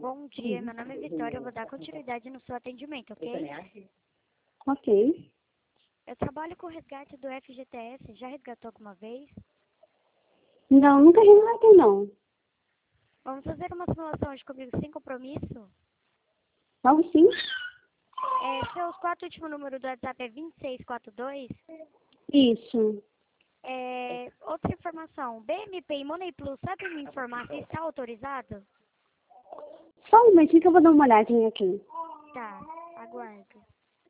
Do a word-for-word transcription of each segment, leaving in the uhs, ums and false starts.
Bom dia, meu nome é Vitória, eu vou dar continuidade no seu atendimento, ok? Ok. Eu trabalho com o resgate do F G T S, já resgatou alguma vez? Não, nunca resgatei, não. Vamos fazer uma simulação hoje comigo sem compromisso? Vamos sim? É, seus quatro últimos números do WhatsApp é vinte e seis quarenta e dois? Isso. É, outra informação, B M P e Money Plus, sabe me informar se está autorizado? Só um momentinho que eu vou dar uma olhadinha aqui. Tá, aguardo.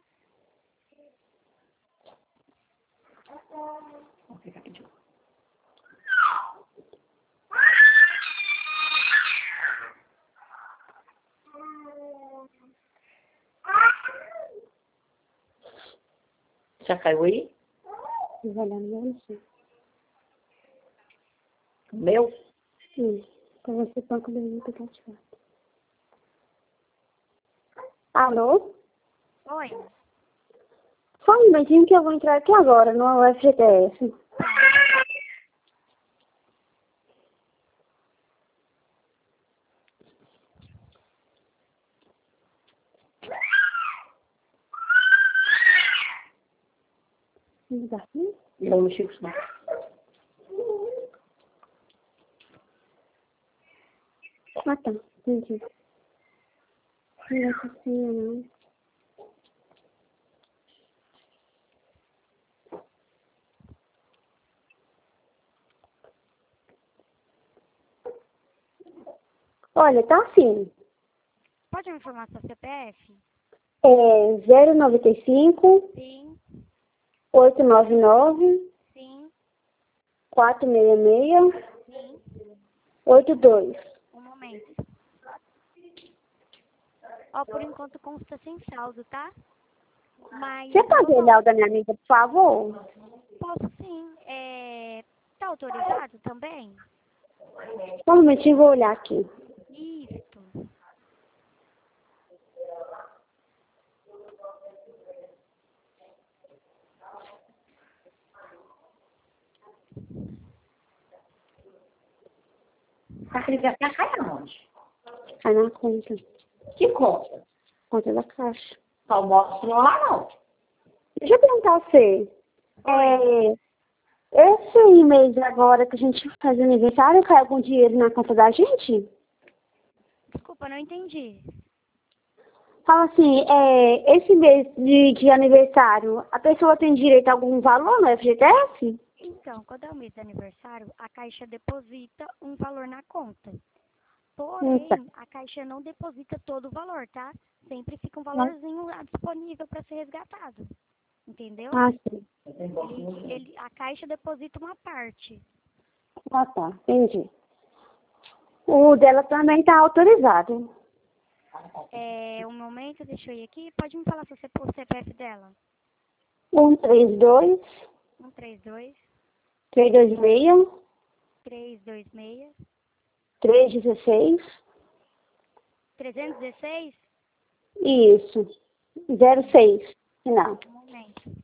Já caiu aí? Eu vou olhar no meu, sim. Meu? Sim. Pra você banco do meu aplicativo. Alô? Oi, Só um momentinho que eu vou entrar aqui agora no F G T S. Me dá aqui? Não mexi com isso, não. Ah, tá. Entendi. Não é assim, não. Olha, tá assim. pode me informar seu C P F? É zero nove cinco, Sim, oito nove nove, sim, quatro seis seis, sim, oito dois. um momento. Ó, por enquanto consta sem saldo, tá? Mas Você eu pode vou... olhar o da minha amiga, por favor? Posso sim. É... Tá autorizado também? Só um momentinho, vou olhar aqui. Isso. A resgatar cai aonde? Aí na conta. Que conta? Conta da caixa. Só mostro lá, não. Deixa eu perguntar a você. É, esse mês agora que a gente faz aniversário, cai algum dinheiro na conta da gente? Desculpa, não entendi. Fala assim, é, esse mês de, de aniversário, a pessoa tem direito a algum valor no F G T S? Então, quando é o mês de aniversário, a Caixa deposita um valor na conta. Porém, a Caixa não deposita todo o valor, tá? Sempre fica um valorzinho lá disponível para ser resgatado. Entendeu? Ah, sim. Ele, ele, a Caixa deposita uma parte. Ah, tá. Entendi. O dela também tá autorizado. É, um momento, deixa eu ir aqui. Pode me falar se você o C P F dela? um três dois, um três dois, três dois seis, três dois seis, três dezesseis. trezentos e dezesseis? Isso. zero seis. Não. Um momento.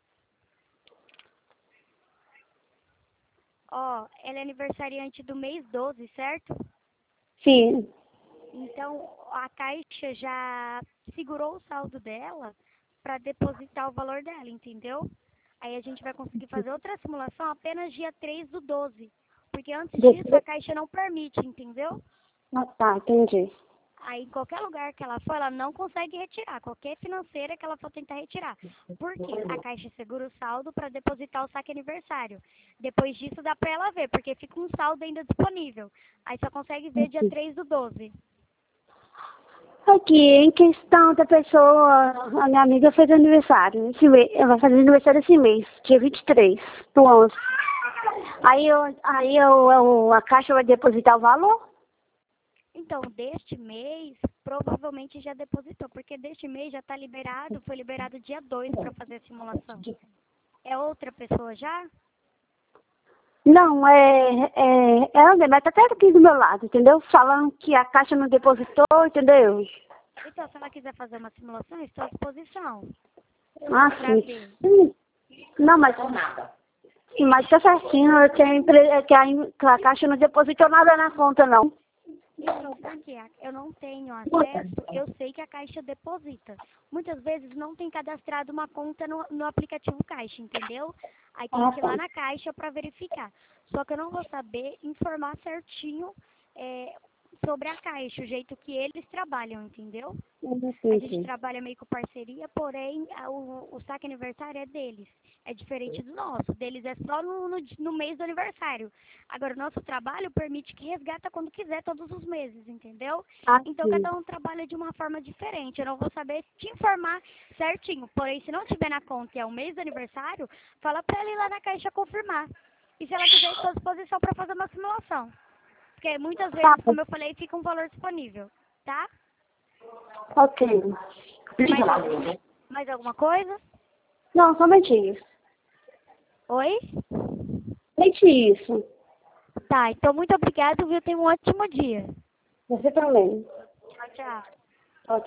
Ó, ela é aniversariante do mês doze, certo? Sim. Então, a Caixa já segurou o saldo dela para depositar o valor dela, entendeu? Aí a gente vai conseguir fazer outra simulação apenas dia três do doze. Porque antes disso a Caixa não permite, entendeu? Ah, tá. Entendi. Aí em qualquer lugar que ela for, ela não consegue retirar. Qualquer financeira que ela for tentar retirar. Por quê? A Caixa segura o saldo para depositar o saque aniversário. Depois disso dá para ela ver, porque fica um saldo ainda disponível. Aí só consegue ver dia três do doze. Aqui, em questão da pessoa, a minha amiga fez aniversário. Esse mês, ela vai fazer aniversário esse mês, dia vinte e três do onze. Aí, eu, aí eu, eu, a Caixa vai depositar o valor? Então, deste mês, provavelmente já depositou, porque deste mês já está liberado, foi liberado dia dois para fazer a simulação. É outra pessoa já? Não, é, é, ela mesmo, ela tá até aqui do meu lado, entendeu? Falando que a Caixa não depositou, entendeu? Então, se ela quiser fazer uma simulação, estou à disposição. Ah, Pra sim. ver. Hum. Não, mas, Nada. mas tá certinho, que a, empre- que a, que a Caixa não depositou nada na conta, não. Então, porque a- eu não tenho acesso, eu sei que a Caixa deposita. Muitas vezes não tem cadastrado uma conta no, no aplicativo Caixa, entendeu? Aí tem que ir lá na Caixa para verificar. Só que eu não vou saber informar certinho é, sobre a Caixa, o jeito que eles trabalham, entendeu? A gente trabalha meio com parceria, porém a- o, o saque aniversário é deles. É diferente do nosso. Deles é só no, no, no mês do aniversário. Agora, o nosso trabalho permite que resgata quando quiser, todos os meses, entendeu? Ah, Então, sim. cada um trabalha de uma forma diferente. Eu não vou saber te informar certinho. Porém, se não tiver na conta e é o mês do aniversário, fala pra ela ir lá na Caixa confirmar. E se ela quiser, estou à disposição para fazer uma simulação. Porque muitas Tá, vezes, como eu falei, fica um valor disponível, tá? ok. Mais, algum- mais alguma coisa? Não, somente isso. Oi? Somente isso. Tá, então muito obrigado, viu? Tenha um ótimo dia. Você também. Tchau, tchau.